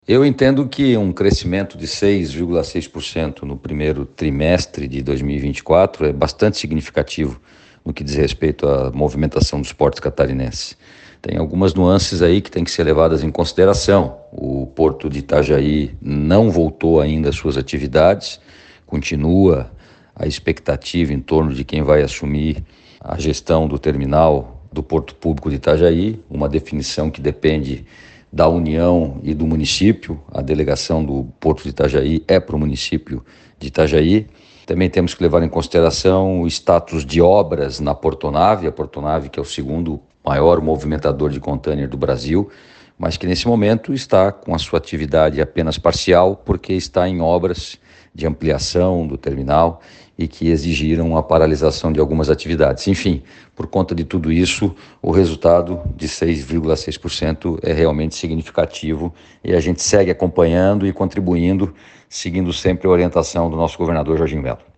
Eu entendo que um crescimento de 6,6% no primeiro trimestre de 2024 é bastante significativo no que diz respeito à movimentação dos portos catarinenses. Tem algumas nuances aí que têm que ser levadas em consideração. O porto de Itajaí não voltou ainda às suas atividades, continua a expectativa em torno de quem vai assumir a gestão do terminal do Porto Público de Itajaí, uma definição que depende da União e do município. A delegação do Porto de Itajaí é para o município de Itajaí. Também temos que levar em consideração o status de obras na Portonave, a Portonave que é o segundo maior movimentador de container do Brasil, mas que nesse momento está com a sua atividade apenas parcial, porque está em obras de ampliação do terminal e que exigiram a paralisação de algumas atividades. Enfim, por conta de tudo isso, o resultado de 6,6% é realmente significativo e a gente segue acompanhando e contribuindo, seguindo sempre a orientação do nosso governador Jorginho Melo.